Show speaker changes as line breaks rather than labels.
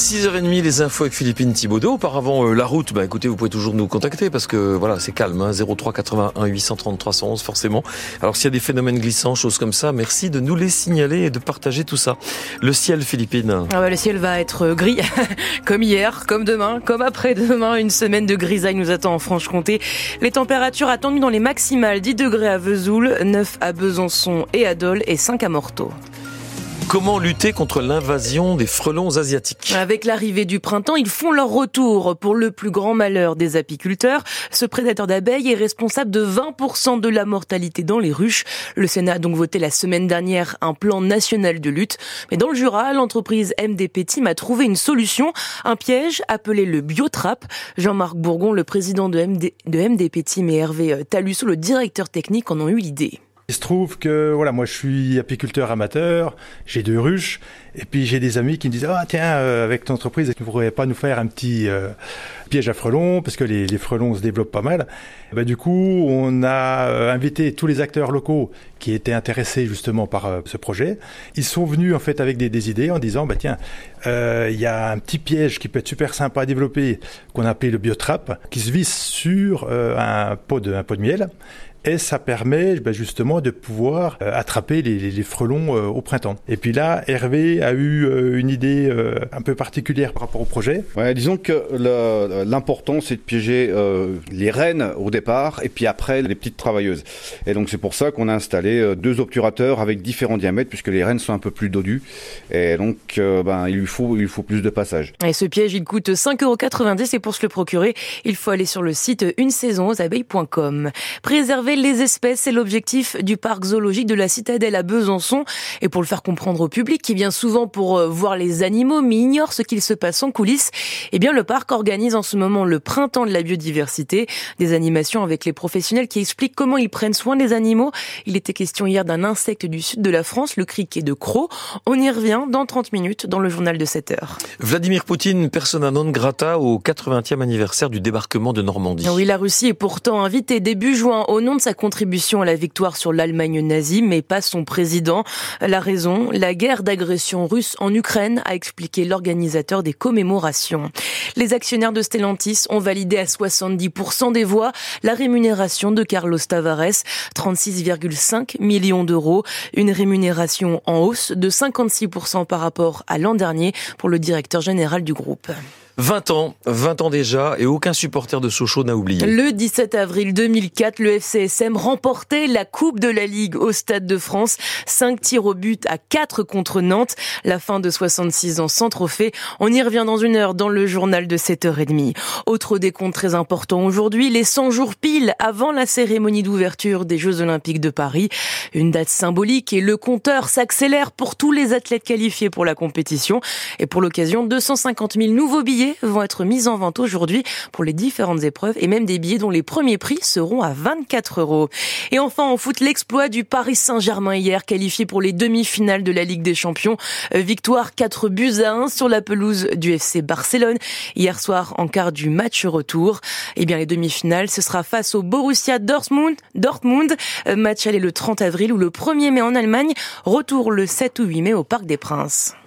6h30, les infos avec Philippine Thibaudeau. Auparavant, la route, écoutez, vous pouvez toujours nous contacter parce que voilà, c'est calme, 03 81 830 311 forcément. Alors s'il y a des phénomènes glissants, choses comme ça, merci de nous les signaler et de partager tout ça. Le ciel, Philippine.
Le ciel va être gris, comme hier, comme demain, comme après-demain. Une semaine de grisaille nous attend en Franche-Comté. Les températures attendues dans les maximales, 10 degrés à Vesoul, 9 à Besançon et à Dole et 5 à Morteau.
Comment lutter contre l'invasion des frelons asiatiques ?
Avec l'arrivée du printemps, ils font leur retour. Pour le plus grand malheur des apiculteurs, ce prédateur d'abeilles est responsable de 20% de la mortalité dans les ruches. Le Sénat a donc voté la semaine dernière un plan national de lutte. Mais dans le Jura, l'entreprise MDP Team a trouvé une solution, un piège appelé le biotrap. Jean-Marc Bourgon, le président de MDP Team, et Hervé Talusso, le directeur technique, en ont eu l'idée.
Il se trouve que moi je suis apiculteur amateur, j'ai 2 ruches et puis j'ai des amis qui me disent avec ton entreprise, tu ne pourrais pas nous faire un petit piège à frelons parce que les frelons se développent pas mal. Du coup, on a invité tous les acteurs locaux qui étaient intéressés justement par ce projet. Ils sont venus en fait avec des idées en disant il y a un petit piège qui peut être super sympa à développer qu'on a appelé le biotrap qui se visse sur un pot de miel. Et ça permet justement de pouvoir attraper les frelons au printemps. Et puis là, Hervé a eu une idée un peu particulière par rapport au projet.
Ouais, disons que l'important, c'est de piéger les reines au départ et puis après les petites travailleuses. Et donc c'est pour ça qu'on a installé 2 obturateurs avec différents diamètres puisque les reines sont un peu plus dodues. Et donc il lui faut plus de passage.
Et ce piège, il coûte 5,90 € et pour se le procurer, il faut aller sur le site unesaisonauxabeilles.com. Préserver les espèces, c'est l'objectif du parc zoologique de la Citadelle à Besançon. Et pour le faire comprendre au public, qui vient souvent pour voir les animaux, mais ignore ce qu'il se passe en coulisses, le parc organise en ce moment le printemps de la biodiversité. Des animations avec les professionnels qui expliquent comment ils prennent soin des animaux. Il était question hier d'un insecte du sud de la France, le criquet de Crau. On y revient dans 30 minutes dans le journal de 7h.
Vladimir Poutine, persona non grata au 80e anniversaire du débarquement de Normandie.
Oui, la Russie est pourtant invitée début juin au nom de sa contribution à la victoire sur l'Allemagne nazie, mais pas son président. La raison, la guerre d'agression russe en Ukraine, a expliqué l'organisateur des commémorations. Les actionnaires de Stellantis ont validé à 70% des voix la rémunération de Carlos Tavares, 36,5 millions d'euros. Une rémunération en hausse de 56% par rapport à l'an dernier pour le directeur général du groupe.
20 ans déjà, et aucun supporter de Sochaux n'a oublié.
Le 17 avril 2004, le FCSM remportait la Coupe de la Ligue au Stade de France. 5 tirs au but à 4 contre Nantes. La fin de 66 ans sans trophée. On y revient dans une heure dans le journal de 7h30. Autre décompte très important aujourd'hui, les 100 jours pile avant la cérémonie d'ouverture des Jeux Olympiques de Paris. Une date symbolique et le compteur s'accélère pour tous les athlètes qualifiés pour la compétition. Et pour l'occasion, 250 000 nouveaux billets vont être mis en vente aujourd'hui pour les différentes épreuves et même des billets dont les premiers prix seront à 24 €. Et enfin, en foot, l'exploit du Paris Saint-Germain hier, qualifié pour les demi-finales de la Ligue des Champions. Victoire 4-1 sur la pelouse du FC Barcelone. Hier soir, en quart du match retour. Les demi-finales, ce sera face au Borussia Dortmund. Match aller le 30 avril ou le 1er mai en Allemagne. Retour le 7 ou 8 mai au Parc des Princes.